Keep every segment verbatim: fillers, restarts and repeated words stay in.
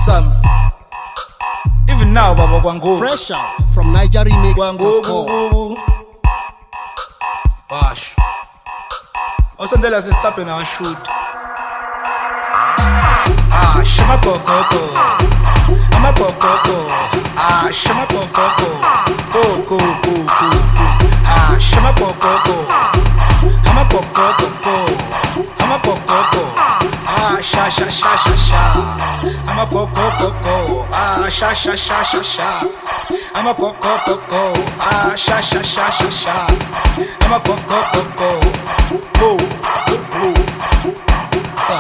Some. Even now, Baba Gwango. Fresh out from Niger Remix. Gwango. Wash. Also, tell us it's tapping our shoot. Ah, shima coco. I'm a coco. Ah, shima coco. Go, go, go, go. Ah, shima coco. I'm a coco. I'm a coco. Ah, sha sha sha sha sha. I'm a coco coco. Ah, sha sha sha sha sha. I'm a coco coco. Ah, sha sha sha sha sha. I'm a coco coco. Go, go, go. Sa.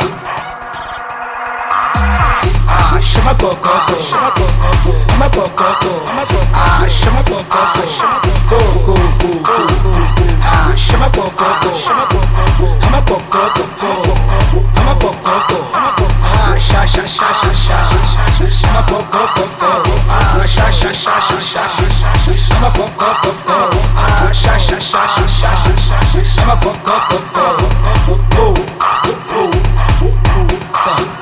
Ah, shima coco. Shima coco. I'm a coco. I'm a coco. Ah, shima coco. Shima coco. Go, go, go, go. Ah, shima coco. Shima coco. I'm a coco coco. I'm a coco. Ah, sha sha sha sha sha. I'm a coco coco. Ah, sha sha sha sha sha. I'm a coco coco. Ah, sha sha sha sha sha. I'm a coco coco. Go, go, go. Sa.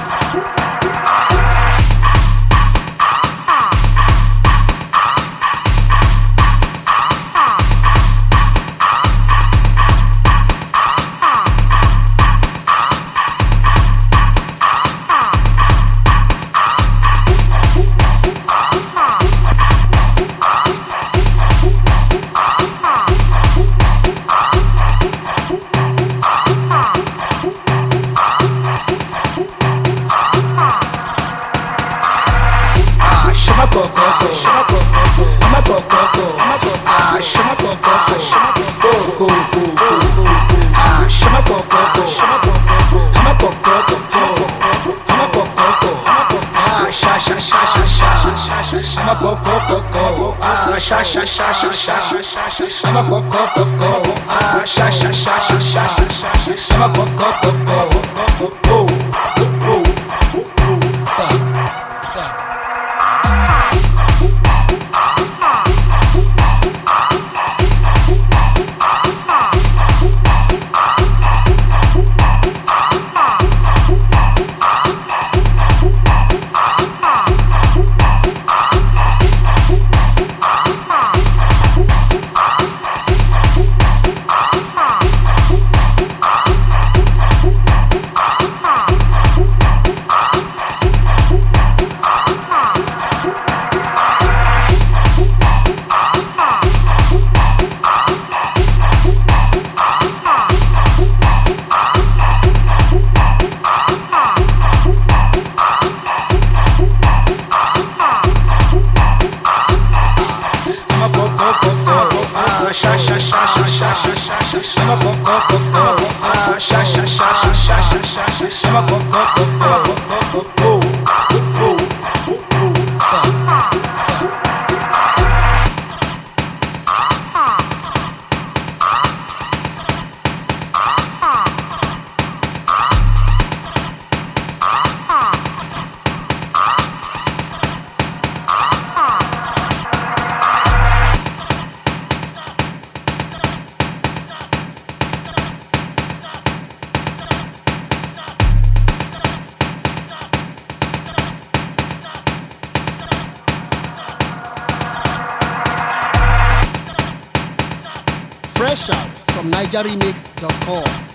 I'm a coco coco, ah sha sha sha sha sha. I'm a coco coco, ah sha sha sha sha sha. I'm a coco coco, oh oh oh. Sa sa. Sha sha sha sha sha. I'm a coco coco. Ah sha sha sha sha sha. I'm a coco coco. Oh oh oh. Sa sa. Fresh out from Niger Remix dot com.